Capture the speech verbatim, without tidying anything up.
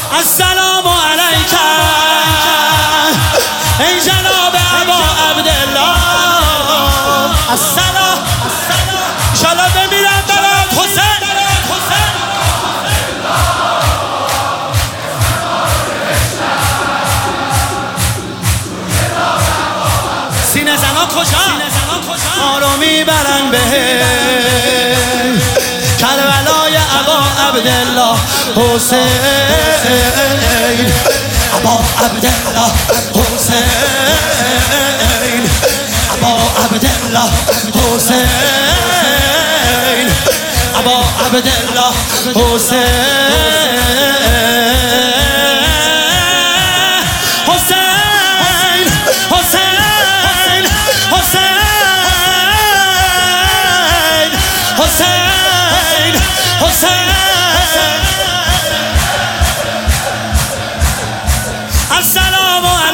السلام علیک ای جناب ابا عبدالله. السلام انشالله بمیرم برات حسین. سینه زنا کجا؟ ما رو میبرن به کربلای ابا عبدالله حسین. ابا عبدالله حسین. ابا عبدالله حسین. ابا عبدالله حسین. حسین حسین حسین حسین حسین. السلام علیکم